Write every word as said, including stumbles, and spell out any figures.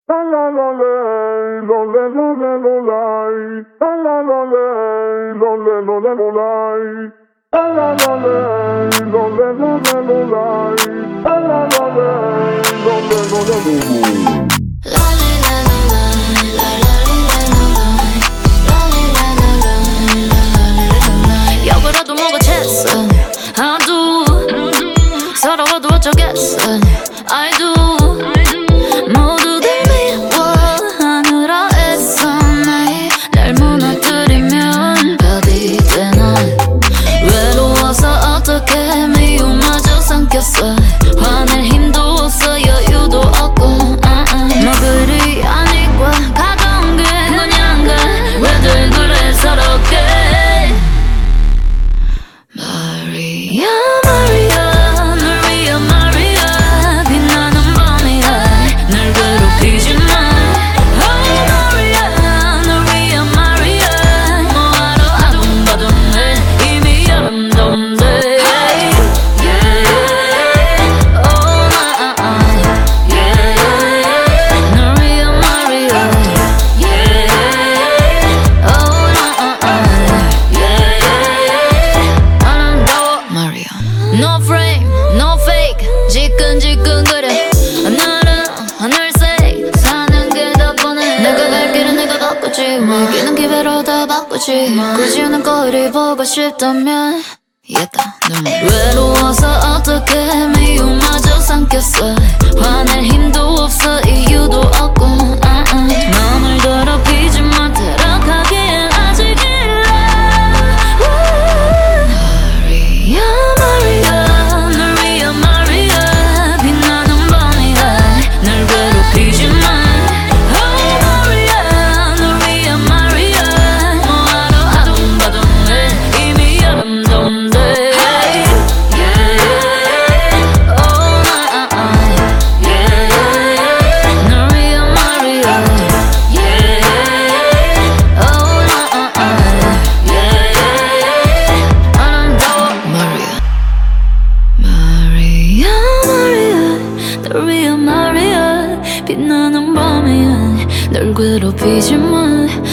여보라도 뭐가 챘어 I do 서러워도 어쩌겠어 I do 모두들 미워하느라 애써 매일 날 무너뜨리면 답이 돼 넌 외로워서 어떻게 미움마저 삼켰어 화낼 힘도 없어 여유도 없고 uh-uh. 뭐 그리 아니까 가까운 게 그냥가 왜들 그래 서럽게 마리아 마리아 널 위한 마리아 빛나는 밤이야 날 괴롭히지 마 Oh 마리아 널 위한 마리아 뭐하러 아둥바둥해 이미 아름다운데 Hey yeah Oh 나 yeah 널 위한 마리아 Yeah Oh 나 yeah 아름다워 마리아 No frame, no fake 지끈지끈거려 하늘은 하늘색 사는 게 더 뻔해 내가 갈 길은 내가 바꾸지 매기는 기회로 다 바꾸지 굳이 오는 거리 보고 싶다면 얘다 눈물 외로워서 어떻게 미움마저 삼켰어 화낼 힘도 없어 이유도 없고 uh-uh. 맘을 더럽히지 마 타락하기엔 아직 일러 마리아 마리아 널 위한 마리아 빛나는 밤이야 날 괴롭히지 마 Oh 마리아 널 위한 마리아 뭐하러 아둥바둥해 이미 아름다운데 Hey yeah Oh 나 yeah 널 위한 마리아 Yeah Oh 나 yeah 아름다워 마리아 마리아 마리아 널 위한 마리아 빛나는 밤이야 널 괴롭히지 마